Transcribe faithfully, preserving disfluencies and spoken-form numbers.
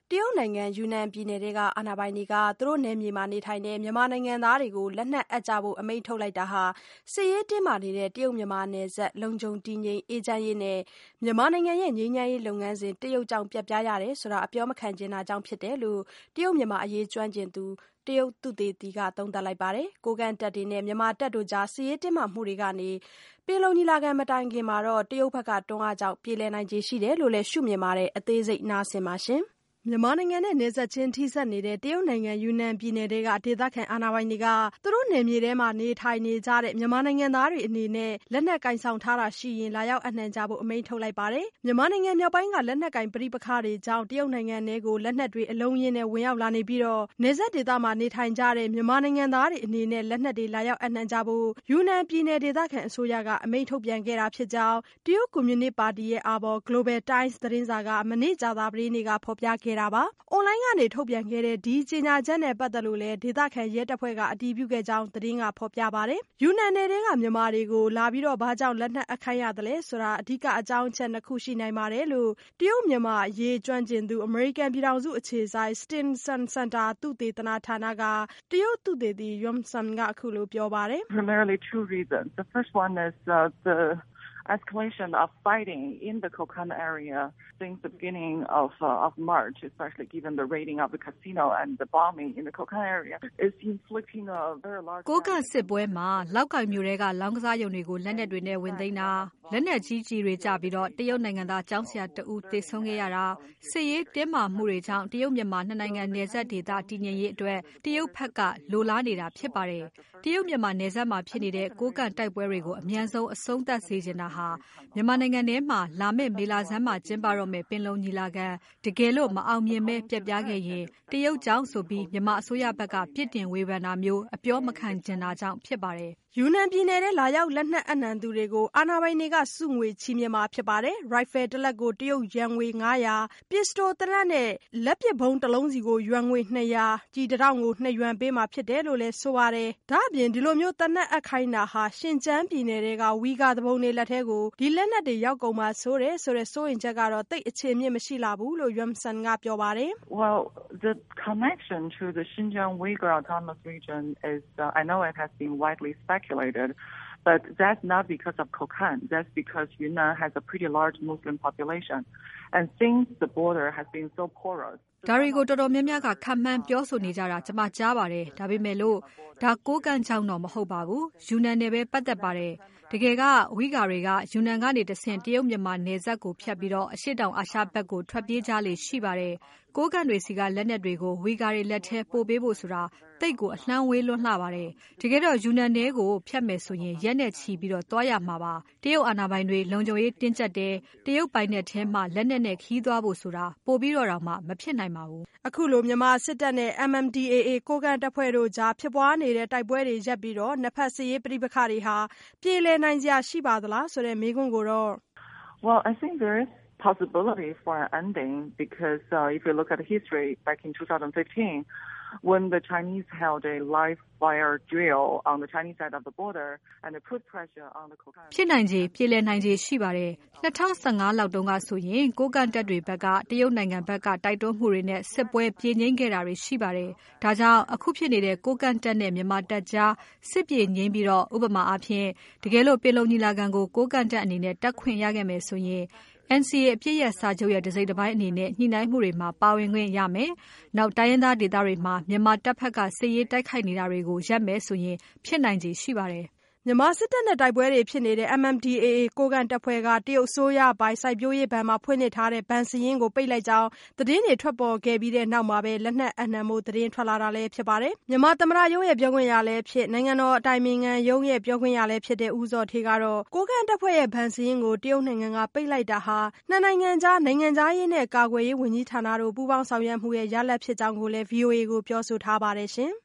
တရုတ်နိုင်ငံယူနန်ပြည်နယ်ထဲကအာဏာပိုင်တွေကသူတို့နယ်မြေမှာနေထိုင်တဲ့မြန်မာနိုင်ငံသားတွေကိုလက်နက်အပ်ကြဖို့အမိန့်ထုတ်လိုက်တာဟာစစ်ရေးတင်းမာနေတဲ့တရုတ်မြန်မာနယ်စပ်လုံခြုံတည်ငြိမ်အေးချမ်းရေးနဲ့မြန်မာနိုင်ငံရဲ့ငြိမ်းချမ်းရေးလုပ်ငန်းစဉ်တရုတ်ကြောင့်ပြတ်ပြားရတယ်ဆိုတာအပြောမခံချင်တာကြောင့်ဖြစ်တယ်လို့တရုတ်မြန်မာအရေးကျွမ်းကျင်သူတရုတ်သုတေသီကသုံးသပ်လိုက်ပါတယ်။ကိုးကန့်တပ်တွေနဲ့မြန်မာတပ်တို့ကြားစစ်ရေးတင်းမာမှုတွေကနေပင်လုံညီလာခံမတိုင်ခင်မှာတော့တရုတ်ဘက်ကတွန်းအားကြောင့်ပြေလည်နိုင်ခြေရှိတယ်လို့လည်းရှုမြင်ပါတယ်။အသေးစိတ်နားဆင်ပါရှင်။မြန်မာနိုင်ငံနဲ့နယ်စပ်ချင်းထိစပ်နေတဲ့တရုတ်နိုင်ငံယူနန်ပြည်နယ်ထဲကဒေသခံအာဏာပိုင်တွေကသူတို့နယ်မြေထဲမှာနေထိုင်နေကြတဲ့မြန်မာနိုင်ငံသားတွေအနေနဲ့လက်နက်ကင်ဆောင်ထားတာရှိရင်လာရောက်အနှံကြဖို့အမိန့်ထုတ်လိုက်ပါတယ်။မြန်မာနိုင်ငံမြောက်ပိုင်းကလက်နက်ကင်ပဋိပက္ခတွေကြောင့်တရုတ်နိုင်ငံထဲကိုလက်နက်တွေအလုံးရင်းနဲ့ဝင်ရောက်လာနေပြီးတော့နယ်စပ်ဒေသမှာနေထိုင်ကြတဲ့မြန်မာနိုင်ငံသားတွေအနေနဲ့လက်နက်တွေလာရောက်အနှံကြဖို့ယူနန်ပြည်နယ်ဒေသခံအစိုးရကအမိန့်ထုတ်ပြန်ခဲ့တာဖြစ်ကြောင်းတရုတ်ကွန်မြူနစ်ပါတီရဲ့အာဘော် Global Times သတင်းစာကမနေ့ကြာသပတေးနေ့ကဖော်ပြခဲ့တာပါ။ အွန်လိုင်းကနေထုတ်ပြန်ခဲ့တဲ့ဒီကြေညာချက်နဲ့ပတ်သက်လို့လည်းဒေသခံရဲတပ်ဖွဲ့ကအတည်ပြုခဲ့ကြောင်းသတင်းကဖော်ပြပါတယ်။ယူနန်နယ်ထဲကမြန်မာတွေကိုလာပြီးတော့ဘာကြောင့်လက်နက်အပ်ခိုင်းရသလဲဆိုတာအဓိကအကြောင်းအချက်နှစ်ခုရှိနိုင်ပါတယ်လို့တရုတ်မြန်မာအရေးကျွမ်းကျင်သူအမေရိကန်ပြည်ထောင်စုအခြေစိုက် Stimson Center သုတေသနဌာနကတရုတ်သုတေသီ Yun Sun ကအခုလိုပြောပါတယ်။ Primarily two reasons. The first one is uh, the escalation of fighting in the Kokand area since the beginning of uh, of March, especially given the raiding of the casino and the bombing in the Kokand area, is inflicting a very large. ကိုကစစ်ပွဲမှာလောက်ကိုင်မျိုးတွေကလောင်းကစားရုံတွေကိုလက်နက်တွေနဲ့ဝင်သိမ်းတာလက်နက်ကြီးကြီးတွေကြပြီးတော့တရုတ်နိုင်ငံသားကျောင်းဆရာတဦးသေဆုံးခဲ့ရတာစစ်ရေးတင်းမာမှုတွေကြောင့်တရုတ်မြန်မာနှစ်နိုင်ငံနယ်စပ်ဒေသတည်ငြိမ်ရေးအတွက်တရုတ်ဘက်ကလိုလားနေတာဖြစ်ပါတယ်။တရုတ်မြန်မာနယ်စပ်မှာဖြစ်နေတဲ့ကိုကန့်တိုက်ပွဲတွေကိုအမြန်ဆုံးအဆုံးသတ်စေချင်တာဟာမြန်မာနိုင်ငံထဲမှာလာမယ့်မေလဆန်းမှာကျင်းပတော့မယ့်ပင်လုံညီလာခံတကယ်လို့မအောင်မြင်ပဲပြတ်ပြားခဲ့ရင်တရုတ်ကြောင့်ဆိုပြီးမြန်မာအစိုးရဘက်ကပြစ်တင်ဝေဖန်တာမျိုးအပြောမခံချင်တာကြောင့်ဖြစ်ပါတယ်။ယူနန်ပြည်နယ်ထဲလာရောက်လက်နက်အနှံသူတွေကိုအာဏာပိုင်တွေကစုငွေချီးမြှင့်မှာဖြစ်ပါတယ်။ ရိုင်ဖယ်တစ်လက်ကိုတရုတ်ယွမ်ငွေငါးရာပစ္စတိုတစ်လက်နဲ့လက်ပစ်ဗုံးတစ်လုံးစီကိုယွမ်ငွေနှစ်ရာကျည်တစ်တောင့်ကိုနှစ်ယွမ်ပေးမှာဖြစ်တယ်လို့လည်းဆိုပါတယ်။ဒါ့အပြင်ဒီလိုမျိုးသေနတ်အပ်ခိုင်းတာဟာရှင်ကျန်းပြည်နယ်ထဲကဝီဂါသူပုန်တွေလက်ထဲကိုဒီလက်နက်တွေရောက်ကုန်မှာဆိုတယ်ဆိုတဲ့စိုးရိမ်ချက်ကတော့သိပ်အခြေအမြစ်မရှိလှဘူးလို့ Yun Sun ကပြောပါတယ်။ Well, the connection to the Xinjiang Uyghur Autonomous Region is, uh, I know it has been widely speculated, but that's not because of Kokand. That's because Yunnan has a pretty large Muslim population. And since the border has been so porous, ဒါတွေကိုတော်တော်များများကခံမှန်းပြောဆိုနေကြတာကျွန်မကြားပါတယ်ဒါပေမဲ့လို့ဒါကိုကန့်ချောင်းတော့မဟုတ်ပါဘူးယူနန်နယ်ပဲပတ်သက်ပါတယ်တကယ်ကဝိဂါတွေကယူနန်ကနေတဆင့်တရုတ်မြန်မာနယ်စပ်ကိုဖြတ်ပြီးတော့အရှေ့တောင်အာရှဘက်ကိုထွက်ပြေးကြလေရှိပါတယ်ကိုကန့်တွေစီကလက်နက်တွေကိုဝီဂါတွေလက်ထဲပို့ပေးဖို့ဆိုတာတိတ်ကိုအလှမ်းဝေးလွန်းလှပါတယ်တကယ်တော့ယူနန်နယ်ကိုဖြတ်မယ်ဆိုရင်ရက်နဲ့ချီပြီးတော့တွားရမှာပါတရုတ်အာဏာပိုင်တွေလုံခြုံရေးတင်းကျပ်တယ်တရုတ်ပိုင်နယ်ထဲမှာလက်နက်နဲ့ခီးသွားဖို့ဆိုတာပို့ပြီးတော့တောင်မှမဖြစ်နိုင်ပါဘူးအခုလိုမြန်မာစစ်တပ်နဲ့ M M D A A ကိုကန့်တပ်ဖွဲ့တို့ကြားဖြစ်ပွားနေတဲ့တိုက်ပွဲတွေရပ်ပြီးတော့နှစ်ဖက်စစ်ရေးပဋိပက္ခတွေဟာပြေလည်နိုင်စရာရှိပါသလားဆိုတဲ့မေးခွန်းကိုတော့ Well, I think there is possibility for an ending because uh, if you look at the history back in twenty fifteen, when the Chinese held a live fire drill on the Chinese side of the border and they put pressure on the Kokand ဖြစ်နိုင်ခြေပြည်လည်နိုင်ခြေရှိပါတယ်၂၀၁၅လောက်တုန်းကဆိုရင်ကိုကန့်တပ်တွေဘက်ကတရုတ်နိုင်ငံဘက်ကတိုက်တွန်းမှုတွေနဲ့စစ်ပွဲပြေငြိမ်းခဲ့တာတွေရှိပါတယ်ဒါကြောင့်အခုဖြစ်နေတဲ့ကိုကန့်တပ်နဲ့မြန်မာတပ်ကြားစစ်ပြေငြိမ်းပြီးတော့ဥပမာအားဖြင့်တကယ်လို့ပြည်လုံညီလာခံကိုကိုကန့်တပ်အနေနဲ့တက်ခွင့်ရခဲ့မယ်ဆိုရင်N C A အပြည့်ရစာချုပ်ရဲ့တစိမ့်တစ်ပိုင်းအနေနဲ့ညှိနှိုင်းမှုတွေမှာပါဝင်ခွင့်ရမယ်။နောက်တိုင်းရင်းသားဒေသတွေမှာမြန်မာတပ်ဖက်ကစစ်ရေးတိုက်ခိုက်နေတာတွေကိုရပ်မယ်ဆိုရင်ဖြစ်နိုင်ခြေရှိပါတယ်။မြန်မာစစ်တပ်နဲ့တိုက်ပွဲတွေဖြစ်နေတဲ့ M M D A A ကိုကန့်တပ်ဖွဲ့ကတရုတ်အစိုးရပိုင်စိုက်ပျိုးရေးဘဏ်မှာဖွင့်လှစ်ထားတဲ့ဘဏ်စာရင်းကိုပိတ်လိုက်ကြောင်းသတင်းတွေထွက်ပေါ်ခဲ့ပြီးတဲ့နောက်မှာပဲလက်နက်အနှံမှုသတင်းထွက်လာတာလည်းဖြစ်ပါတယ်။မြန်မာသမ္မတရုံးရဲ့ပြောခွင့်ရလည်းဖြစ်နိုင်ငံတော်အတိုင်ပင်ခံရုံးရဲ့ပြောခွင့်ရလည်းဖြစ်တဲ့ဦးဇော်ဌေးကတော့ကိုကန့်တပ်ဖွဲ့ရဲ့ဘဏ်စာရင်းကိုတရုတ်နိုင်ငံကပိတ်လိုက်တာဟာနှစ်နိုင်ငံကြားနိုင်ငံခြားရေးနဲ့ကာကွယ်ရေးဝန်ကြီးဌာနတို့ပူးပေါင်းဆောင်ရွက်မှုရဲ့ရလဒ်ဖြစ်ကြောင်းကိုလည်း V O A ကိုပြောဆိုထားပါတယ်ရှင်။